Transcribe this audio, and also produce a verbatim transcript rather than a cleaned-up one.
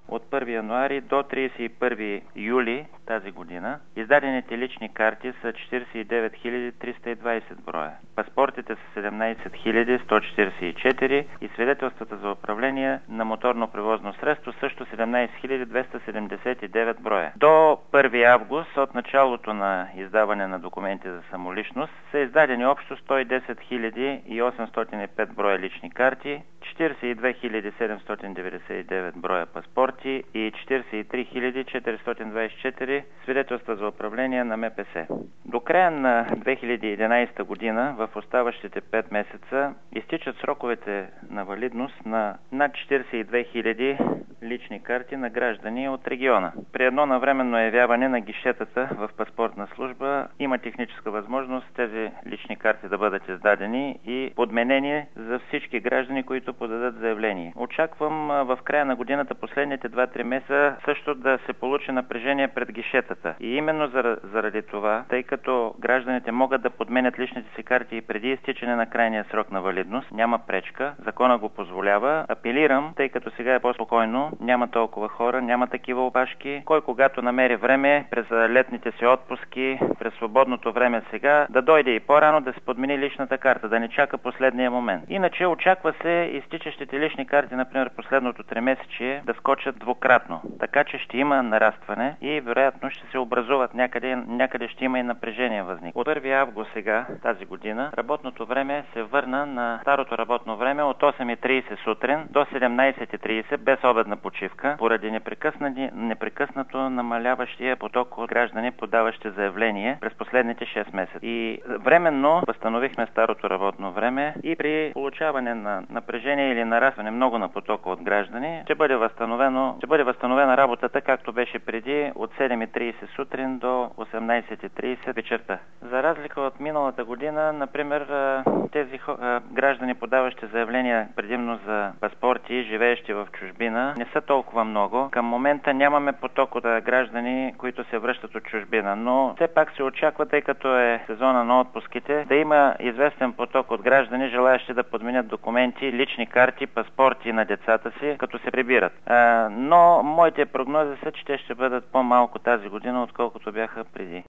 от първи януари до тридесет и първи юли тази година издадените лични карти са четиридесет и девет хиляди триста и двадесет броя. Паспортите са седемнадесет хиляди сто четиридесет и четири и свидетелствата за управление на моторно превозно средство също седемнадесет хиляди двеста седемдесет и девет броя. До първи август, от началото на издаване на документи за самоличност, са издадени общо сто и десет хиляди осемстотин и пет броя лични карти, четиридесет и две хиляди седемстотин деветдесет и девет броя паспорти и четиридесет и три хиляди четиристотин двадесет и четири свидетелства за управление на ем пе ес. До края на две хиляди и единадесета година, в оставащите пет месеца, изтичат сроковете на валидност на над четиридесет и две хиляди лични карти на граждани от региона. При едно навременно явяване на гишетата в паспортна служба има техническа възможност тези лични карти да бъдат издадени и подменени за всички граждани, които подадат заявление. Очаквам в края на годината, последните два-три месеца, също да се получи напрежение пред гишетата. И именно заради това, тъй като гражданите могат да подменят личните си карти и преди изтичане на крайния срок на валидност, няма пречка, закона го позволява. Апелирам, тъй като сега е по-спокойно, няма толкова хора, няма такива опашки. Кой когато намери време през летните си отпуски, през свободното време сега, да дойде и по-рано да се подмени личната карта, да не чака последния момент. Иначе очаква се изтичащите лични карти, например последното тримесечие, да скочат двукратно. Така че ще има нарастване и вероятно ще се образуват някъде, някъде ще има и напрежение възник. От първи август сега, тази година, работното време се върна на старото работно време от осем и тридесет сутрин до седемнадесет и тридесет без обедна почивка, поради непрекъснато намаляващия поток от граждани, подаващи заявление през последните шест месеца. И временно възстановихме старото работно време и при получаване на напрежение или нарастване много на потока от граждани, ще бъде възстановено, ще бъде възстановена работата, както беше преди, от седем и тридесет сутрин до осемнадесет и тридесет вечерта. За разлика от миналата година, например, тези граждани, подаващи заявления предимно за паспорти, живеещи в чужбина, не са толкова много. Към момента нямаме поток от граждани, които се връщат от чужбина, но все пак се очаква, тъй като е сезона на отпуските, да има известен поток от граждани, желаящи да подменят документи, лични карти, паспорти на децата си, като се прибират. Но моите прогнози са, че те ще бъдат по-малко тази година, отколкото бяха преди.